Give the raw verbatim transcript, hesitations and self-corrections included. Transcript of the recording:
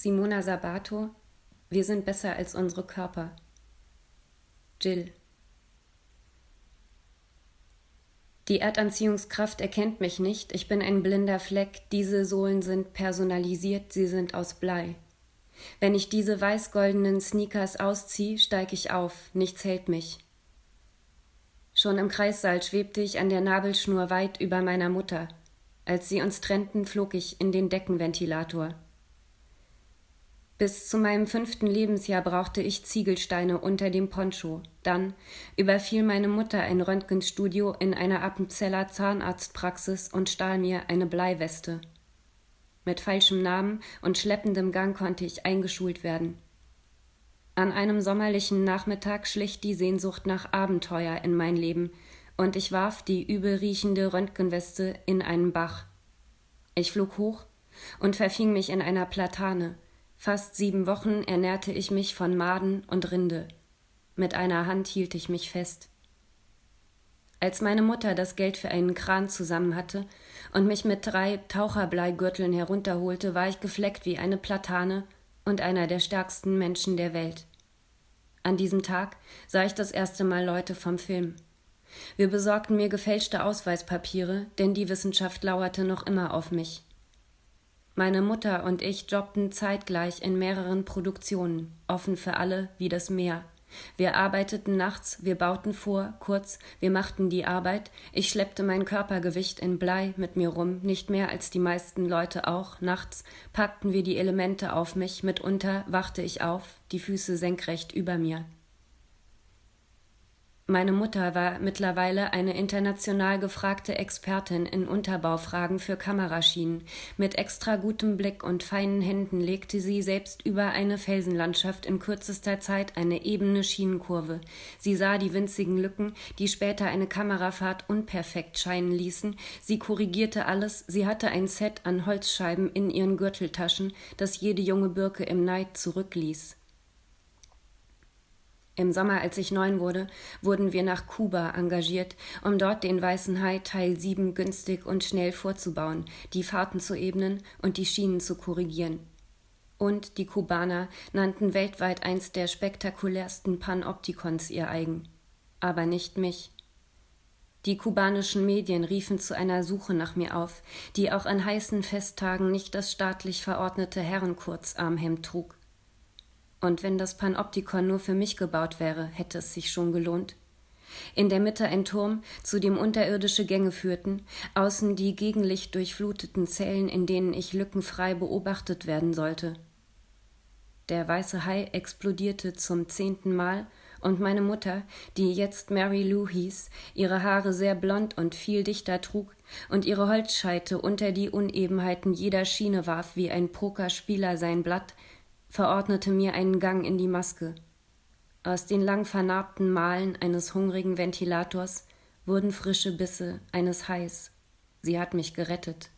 Simona Sabato, wir sind besser als unsere Körper. Jill. Die Erdanziehungskraft erkennt mich nicht, ich bin ein blinder Fleck, diese Sohlen sind personalisiert, sie sind aus Blei. Wenn ich diese weiß-goldenen Sneakers ausziehe, steig ich auf, nichts hält mich. Schon im Kreissaal schwebte ich an der Nabelschnur weit über meiner Mutter. Als sie uns trennten, flog ich in den Deckenventilator. Bis zu meinem fünften Lebensjahr brauchte ich Ziegelsteine unter dem Poncho. Dann überfiel meine Mutter ein Röntgenstudio in einer Appenzeller Zahnarztpraxis und stahl mir eine Bleiweste. Mit falschem Namen und schleppendem Gang konnte ich eingeschult werden. An einem sommerlichen Nachmittag schlich die Sehnsucht nach Abenteuer in mein Leben und ich warf die übelriechende Röntgenweste in einen Bach. Ich flog hoch und verfing mich in einer Platane. Fast sieben Wochen ernährte ich mich von Maden und Rinde. Mit einer Hand hielt ich mich fest. Als meine Mutter das Geld für einen Kran zusammen hatte und mich mit drei Taucherbleigürteln herunterholte, war ich gefleckt wie eine Platane und einer der stärksten Menschen der Welt. An diesem Tag sah ich das erste Mal Leute vom Film. Wir besorgten mir gefälschte Ausweispapiere, denn die Wissenschaft lauerte noch immer auf mich. Meine Mutter und ich jobbten zeitgleich in mehreren Produktionen, offen für alle wie das Meer. Wir arbeiteten nachts, wir bauten vor, kurz, wir machten die Arbeit. Ich schleppte mein Körpergewicht in Blei mit mir rum, nicht mehr als die meisten Leute auch. Nachts packten wir die Elemente auf mich, mitunter wachte ich auf, die Füße senkrecht über mir. Meine Mutter war mittlerweile eine international gefragte Expertin in Unterbaufragen für Kameraschienen. Mit extra gutem Blick und feinen Händen legte sie selbst über eine Felsenlandschaft in kürzester Zeit eine ebene Schienenkurve. Sie sah die winzigen Lücken, die später eine Kamerafahrt unperfekt scheinen ließen. Sie korrigierte alles. Sie hatte ein Set an Holzscheiben in ihren Gürteltaschen, das jede junge Birke im Neid zurückließ. Im Sommer, als ich neun wurde, wurden wir nach Kuba engagiert, um dort den Weißen Hai Teil sieben günstig und schnell vorzubauen, die Fahrten zu ebnen und die Schienen zu korrigieren. Und die Kubaner nannten weltweit eins der spektakulärsten Panoptikons ihr eigen. Aber nicht mich. Die kubanischen Medien riefen zu einer Suche nach mir auf, die auch an heißen Festtagen nicht das staatlich verordnete Herrenkurzarmhemd trug. Und wenn das Panoptikon nur für mich gebaut wäre, hätte es sich schon gelohnt. In der Mitte ein Turm, zu dem unterirdische Gänge führten, außen die Gegenlicht durchfluteten Zellen, in denen ich lückenfrei beobachtet werden sollte. Der weiße Hai explodierte zum zehnten Mal und meine Mutter, die jetzt Mary Lou hieß, ihre Haare sehr blond und viel dichter trug und ihre Holzscheite unter die Unebenheiten jeder Schiene warf wie ein Pokerspieler sein Blatt, verordnete mir einen Gang in die Maske. Aus den lang vernarbten Malen eines hungrigen Ventilators wurden frische Bisse eines Hais. Sie hat mich gerettet.